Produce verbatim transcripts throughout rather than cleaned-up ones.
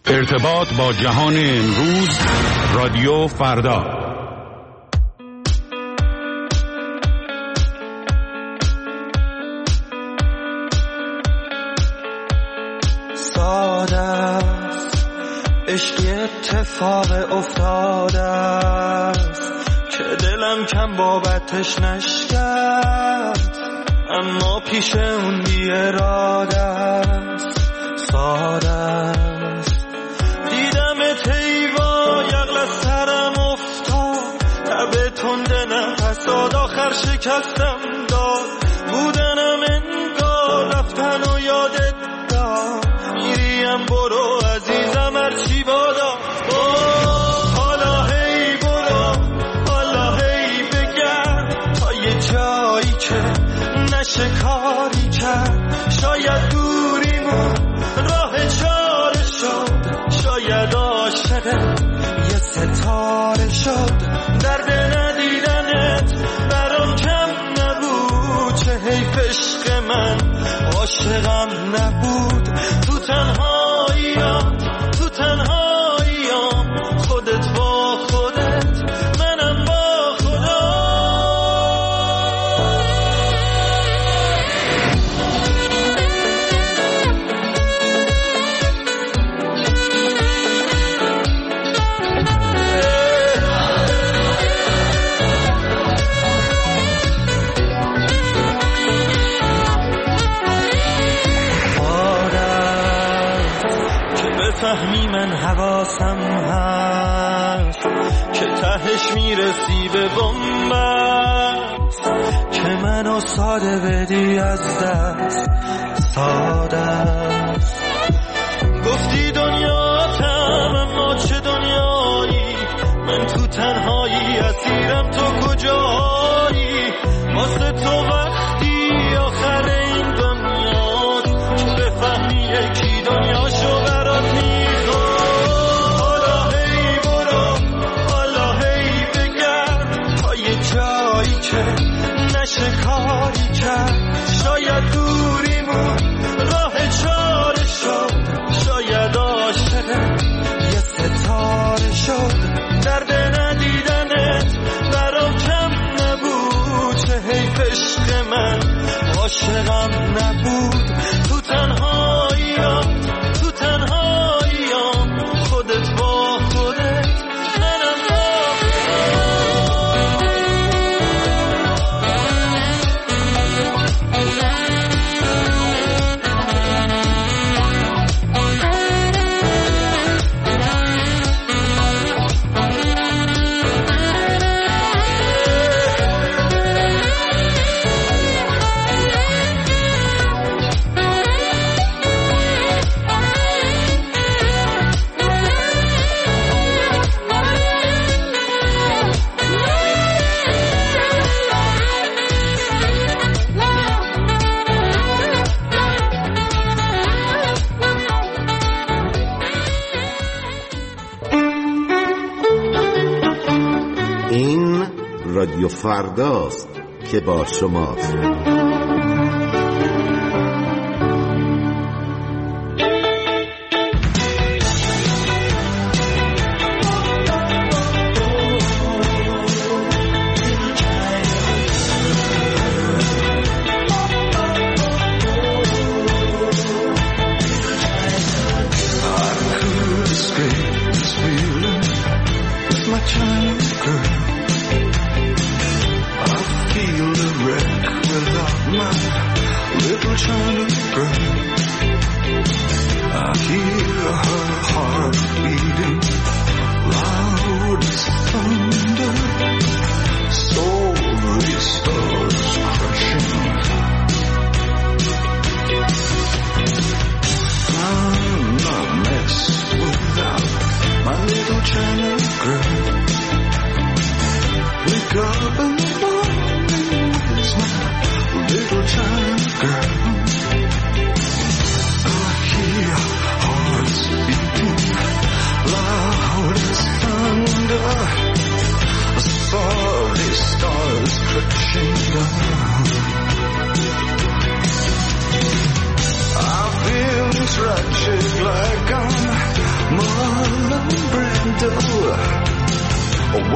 ارتباط با جهان امروز، رادیو فردا. ساده است عشقی اتفاق افتاده است که دلم کم بابتش نشکرد، اما پیش اون بی اراده است. ساده است دیدم تیوا یقل سرم افتاد، تب تنده نفس داد آخر شکستم داد، بودنم انگار رفتن و یادت داد، میریم برو عزیزم هرچی بادا. حالا هی برو، حالا هی بگرد تا یه جایی که نشه کاری کرد، شاید دوریمون راه چاره شد، شاید عاشقت یه ستاره شد، درد ندیدنت برام کم نبود، چه حیف عشق من عاشقم نبود. تو تنهاییام تو تنهاییام خودت با خودت منم با خدا. فهمی من حواسم هست که تهش میرسی به بنبست، که منو ساده بدی از دست. ساده است گفتی دنیاتم اما چه دنیایی، من تو تنهایی اسیرم تو کجایی، واسه تو وقتی آخر این دنیا که بفهمی یکی دنیاشو برات میخواد. حالا هی برو، حالا هی بگرد تا یه جایی که نشه کاری کرد، شاید دوریمون راه چاره شد، شاید عاشقت یه ستاره شد، درد ندیدنت برام کم نبود، چه حیف عشق من عاشقم نبود. تو تنهاییام تو تنهاییام خودت با خودت منم با رادیو فرداست که با شماست. wreck without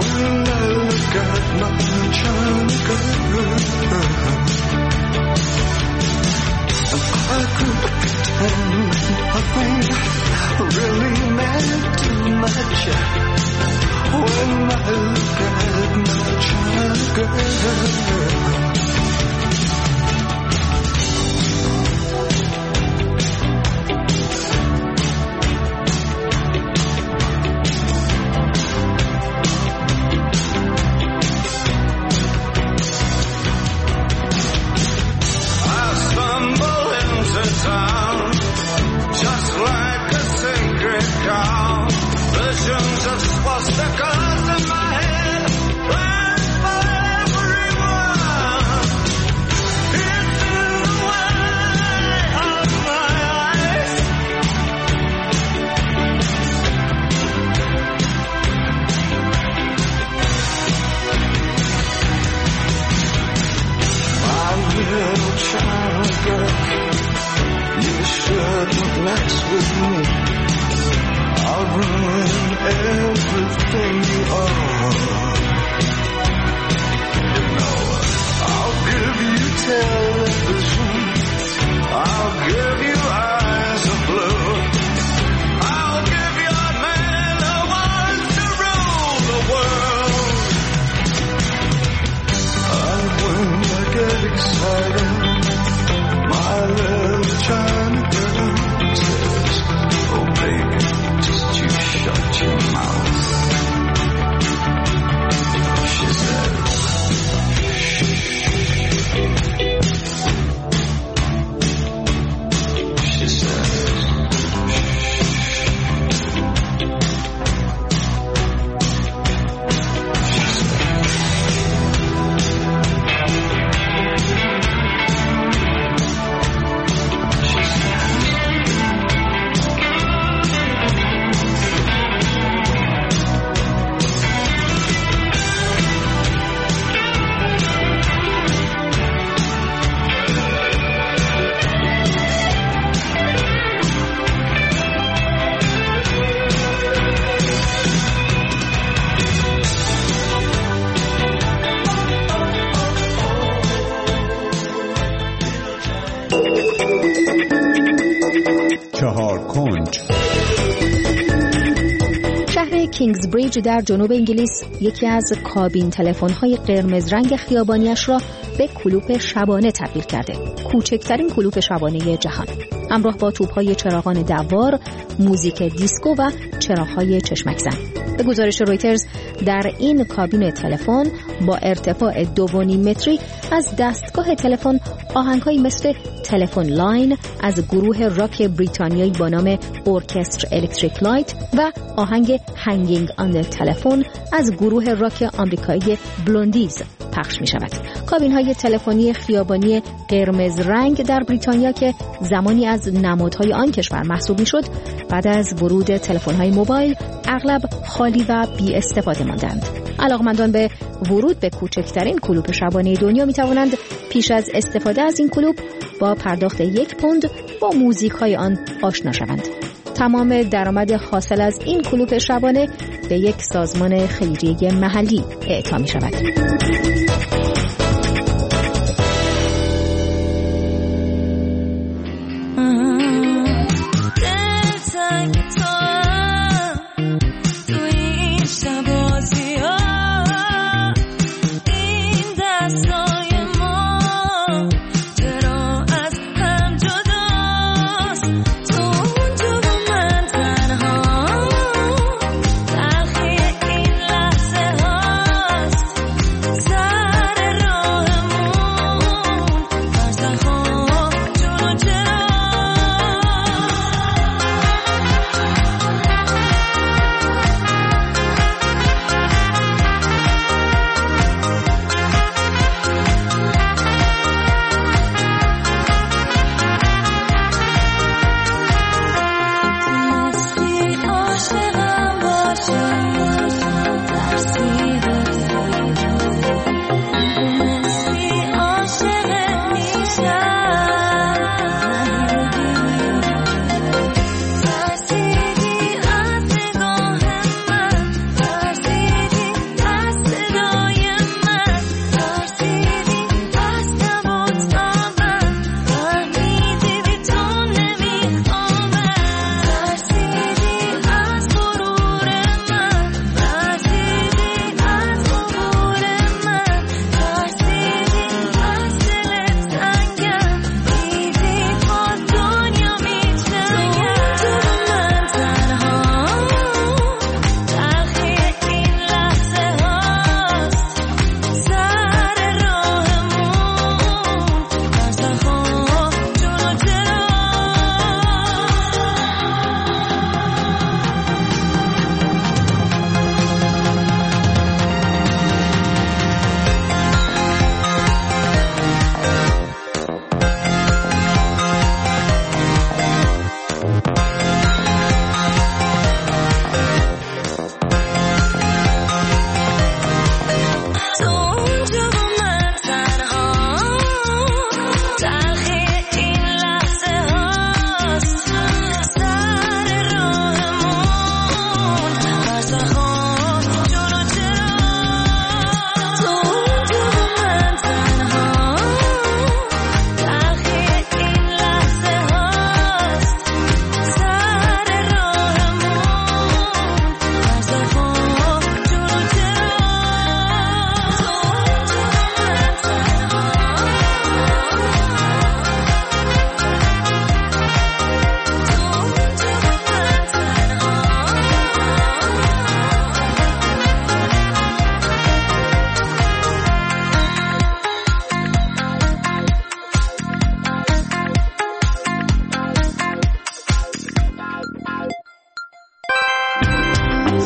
when I look at my China girl, I could pretend nothing really meant too much when I look at my China girl. کینگزبریج در جنوب انگلیس یکی از کابین تلفن‌های قرمز رنگ خیابانیش را به کلوپ شبانه تبدیل کرده. کوچکترین کلوپ شبانه جهان. همراه با توپ‌های چراغان دوار، موزیک دیسکو و چراغ‌های چشمک زن. به گزارش رویترز در این کابین تلفن با ارتفاع دو و نیم متری از دستگاه تلفن آهنگ‌هایی مثل تلفن لاین از گروه راک بریتانیایی با نام ارکستر الکتریک لایت و آهنگ هنگینگ آن تلفن از گروه راک آمریکایی بلوندیز پخش می شود. کابین های تلفنی خیابانی قرمز رنگ در بریتانیا که زمانی از نمادهای آن کشور محسوب می شد، بعد از ورود تلفن های موبایل اغلب خالی و بی استفاده ماندند. علاقمندان به ورود به کوچکترین کلوپ شبانه دنیا می توانند پیش از استفاده از این کلوپ با پرداخت یک پوند با موزیک های آن آشنا شوند. تمام درآمد حاصل از این کلوپ شبانه به یک سازمان خیریه محلی اعطا می شود.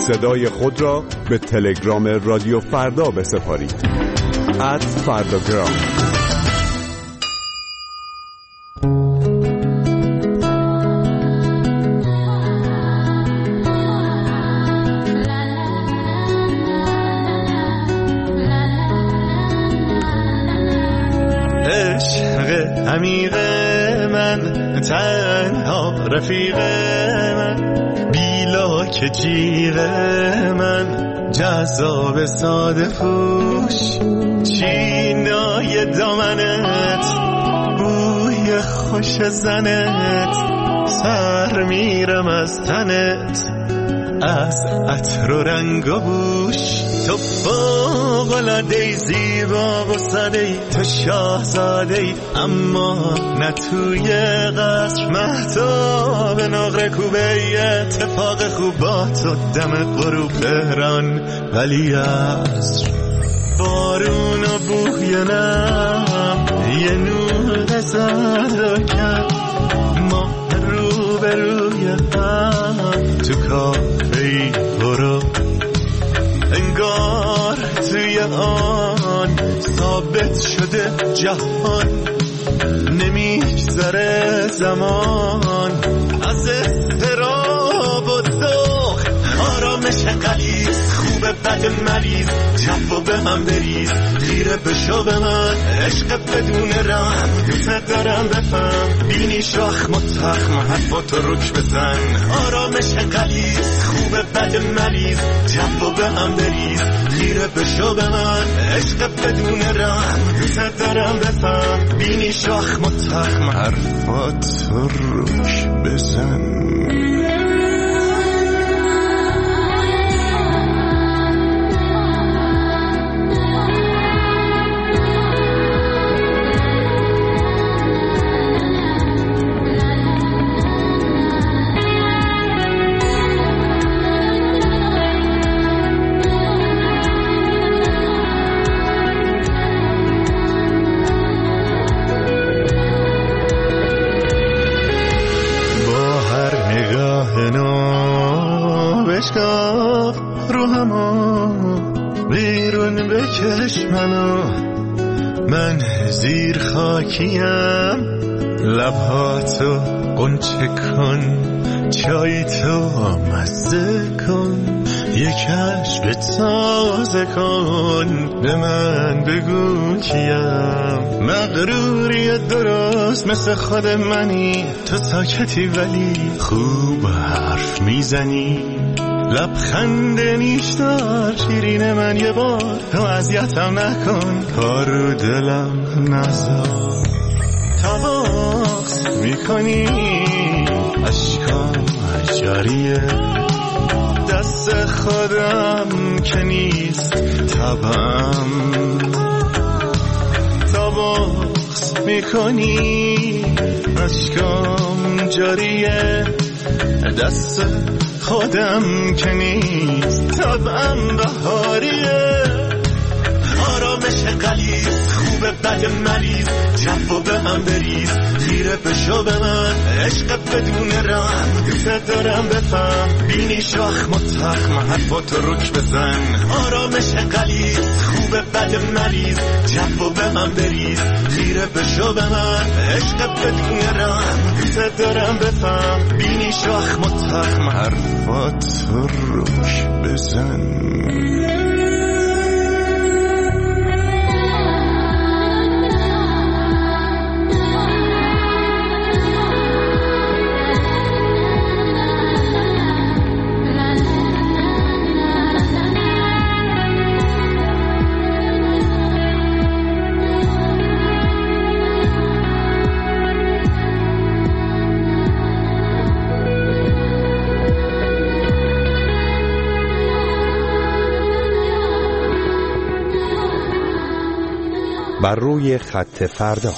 صدای خود را به تلگرام رادیو فردا بسپارید. ات فرداگرام. عمیق من تنها رفیق من بیلا که جیغ من جذاب ساده پوش چینای دامنت بوی خوش زنت سر میرم از تنت از عطر و رنگ و بوش تو فوق‌العاده زیبا و ساده‌ای تو شاهزاده‌ای اما نه توی قصر مهتاب نقره کوبه اتفاق خوب با تو دم غروب تهران ولی عصر بارون و بوی نم یه نور زد کرد ما رو به روی هم تو کافه‌ای برو انگار توی آن ثابت شده جهان نمیگذره زمان از اضطراب و ذوق آرامش غلیظ خوبه بد مریض جو به هم بریز خیره بشو به من عشق بدون رحم دوست دارم بفهم بینی شاخ متخم حرفاتو رک بزن آرامش غلیظ خوبه بد مریض جو به هم بریز خیره بشو به من عشق بدون رحم دوست دارم بفهم بینی شاخ متخم حرفاتو رک بزن بشکاف رو همو بیرون بکش منو من زیر خاکیم لبهاتو قنچه کن چای تو مزه کن یکش به تازه کن به من بگو کیم مغروری درست مثل خود منی تو ساکتی ولی خوب حرف میزنی لبخند نیشدار شیرین من یه بار تو اذیتم نکن کارو دلم نذار تواس میکنی اشکام جاریه دست خودم که نیست تبم تواس میکنی اشکام جاریه دست خودم که نیست طبعم بهاریه آرامش غلیظ خوبه بد مریض جو به هم بریز خیره بشو به من عشق بدون رحم دوست دارم بفهم بینی شاخ متخم حرفاتو رک بزن آرامش غلیظ خوبه بد مریض جو به هم بریز خیره بشو به من عشق بدون رحم دوست دارم بفهم بینی شاخ متخم حرفاتو رک بزن بر روی خط فردا.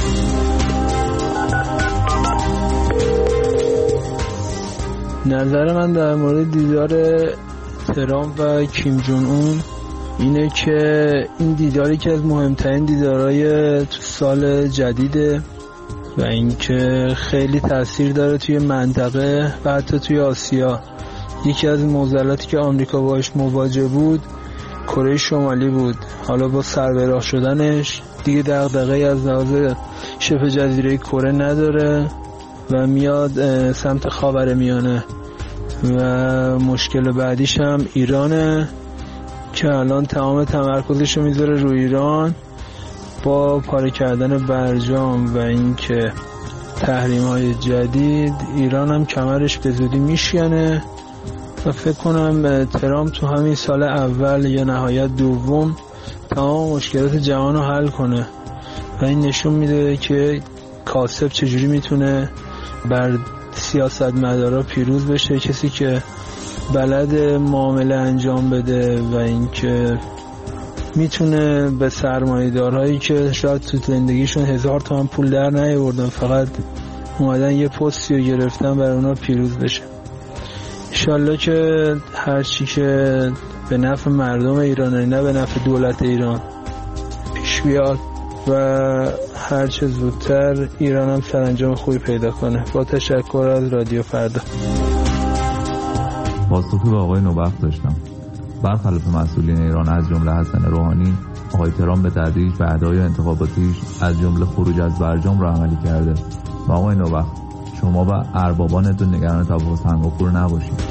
نظر من در مورد دیدار ترامپ و کیم جون اون اینه که این دیداری که از مهمترین دیدارهای تو سال جدیده و اینکه خیلی تاثیر داره توی منطقه و حتی توی آسیا. یکی از معضلاتی که آمریکا باش مواجه بود کره شمالی بود. حالا با سربراه شدنش دیگه دغدغه از لحاظ شبه جزیره کره نداره و میاد سمت خاورمیانه و مشکل بعدیش هم ایرانه که الان تمام تمرکزش رو میذاره روی ایران با پاره کردن برجام و اینکه تحریم‌های جدید. ایران هم کمرش به زودی میشکنه و فکر کنم ترامپ تو همین سال اول یا نهایت دوم تمام مشکلات جهان رو حل کنه و این نشون میده که کاسب چجوری میتونه بر سیاستمدارا پیروز بشه، کسی که بلد معامله انجام بده و اینکه میتونه به سرمایه‌دارهایی که شاید تو زندگیشون هزار تومن پول در نیاوردن فقط اومدن یه پستی رو گرفتن برای اونا پیروز بشه. انشالله که هر چی که به نفع مردم ایرانه نه به نفع دولت ایران پیش بیاد و هر چه زودتر ایران هم سرانجام خوبی پیدا کنه. با تشکر از رادیو فردا. پاسخی به آقای نوبخت داشتم. برخلاف مسئولین ایران از جمله حسن روحانی، آقای ترامپ به تدریج به ادعای انتخاباتیش از جمله خروج از برجام را عملی کرده. و آقای نوبخت شما و اربابانتون نگران توافق سنگاپور نباشید.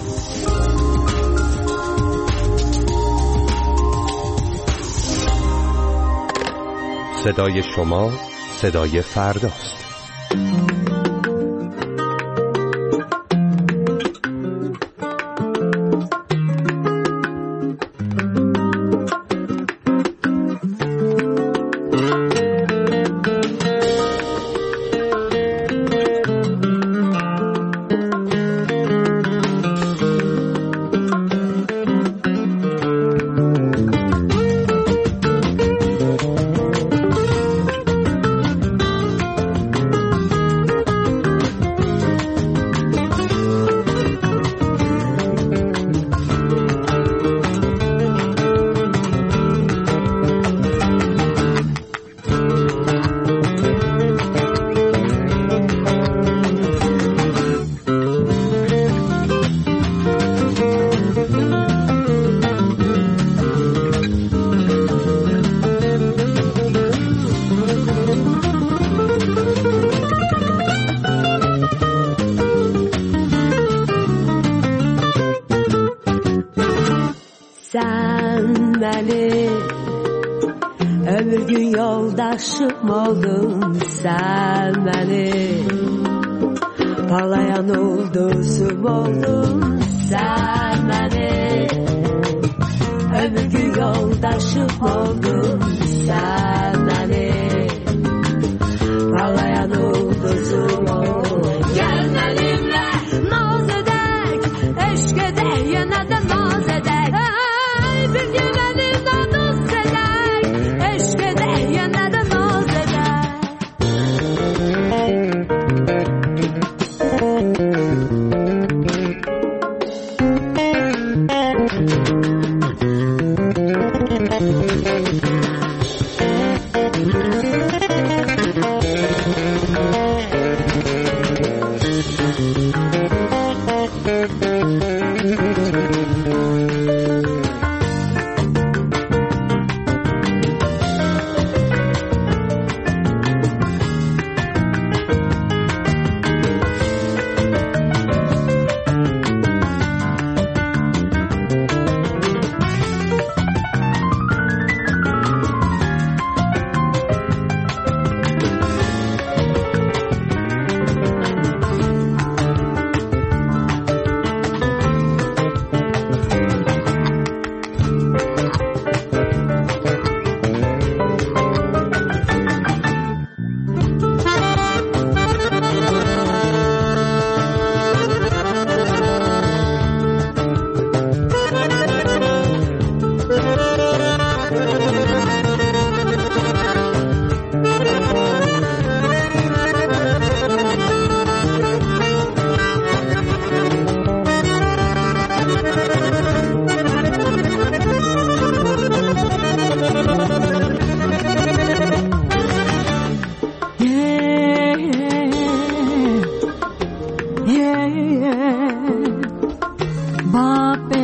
صدای شما صدای فرداست. Ömür gün yoldaşım oldun sen beni, parlayan ulduzum oldun sen beni. Ömür gün yoldaşım oldun sen beni, parlayan ulduzum oldun. Gel benimle naz edek, eşk edek, yine de naz edek. Ey bir gün elimden dost edek, eşk edek, yine de naz edek.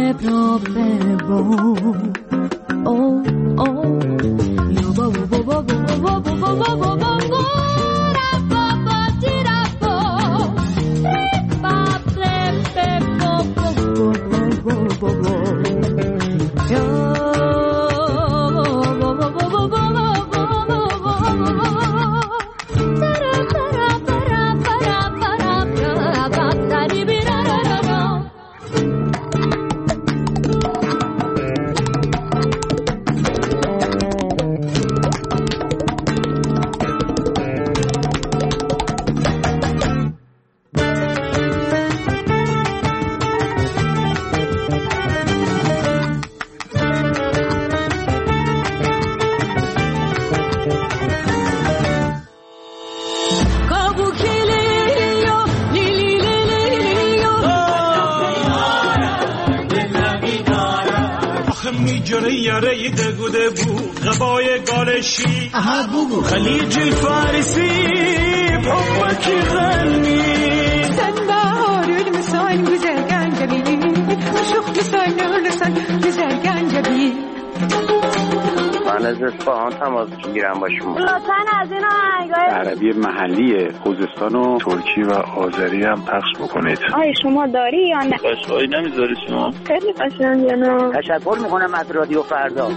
یاره دگوده بو غبای گالشی خلیج الفارسی بحبك غني سنبهار المسان güzelgen جبين عشق لسان لسان güzelgen جبين من از اصفهان تماس میگیرم با شما. لطفاً از این آهنگای عربی محلی خوزستان و ترکی و آذری هم پخش بکنید. آیا شما داری یا نه؟ قشنگی نمیذاری شما؟ خیلی قشنگه نه. تشکر میکنم از رادیو فردا.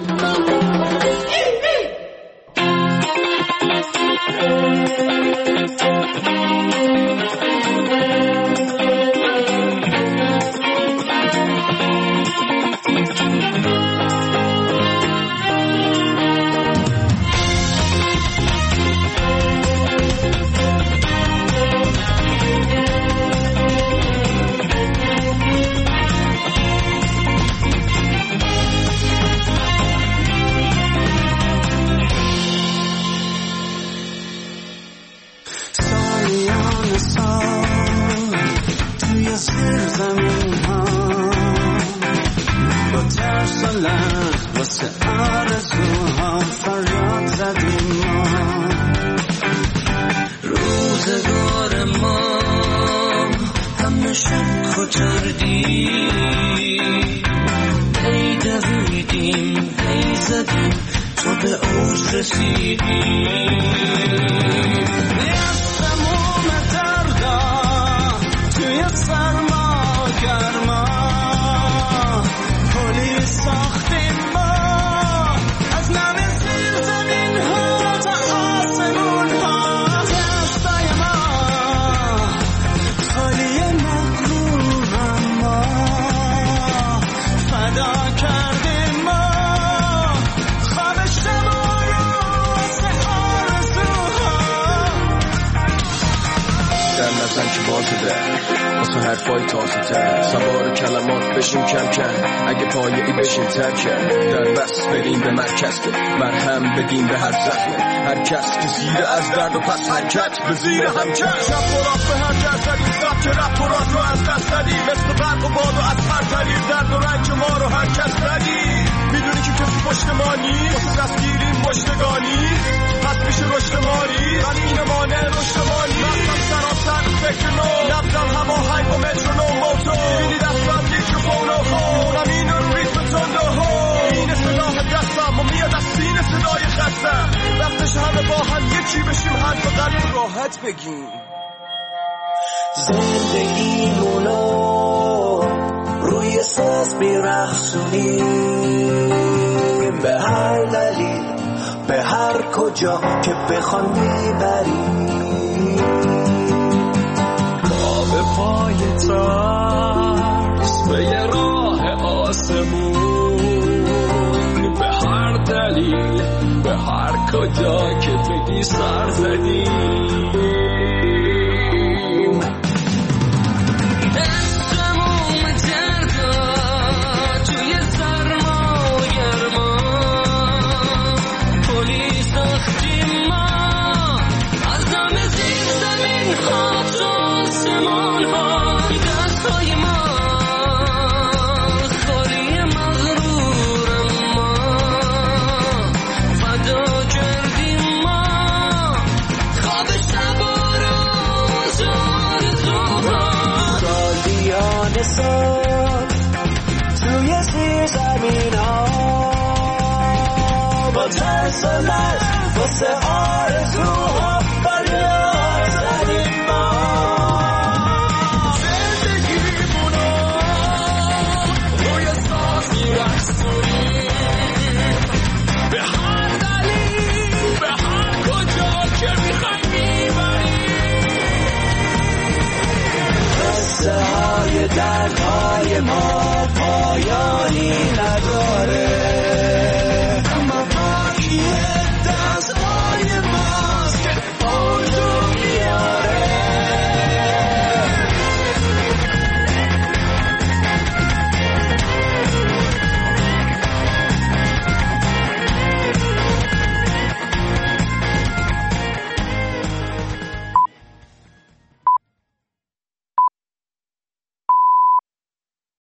حرفای تازه تر سوار کلمات بشیم کم کم اگه پایه‌ای بشیم ترکم در بس بریم به مرکز که مرهم بدیم به هر زخم هر کس که زیر از درد و پس حرکت به زیر هم کرد شب برات به هر جر زدیم سب که رفت برات رو از دست زدیم مثل برق و باد و از هر طریق درد و رنج ما رو هر کس ردیم میدونی که کسی پشت ما نیست واسه دستگیریم پشتگانی پس میشه رشد ماری ولی این مانع رشد ماری رفتم سراسر فکر نو نبزم هوا های با مترونوم موتو میبینی دستم میکروفون و خونم این رو ریتم تنده ها این صداه دستم و میاد از سینه صدای خستم وقتش همه با هم یکی بشیم حرف و قلب راحت بگیم زندگیمونو روی ساز میرخصونیم به هر دلیل به هر کجا که بخوان میبریم با به پای ترس به یه راه آسمون به هر دلیل به هر کجا که بگی سر زدیم Trouble زمین ها با ترس و لرز واسه آرزوها فریاد زدیم ما زندگیمونو روی ساز میرقصونیم به هر دلیل به هر کجا که میخوایم میبریم قصه های دردهای ما پایانی نداره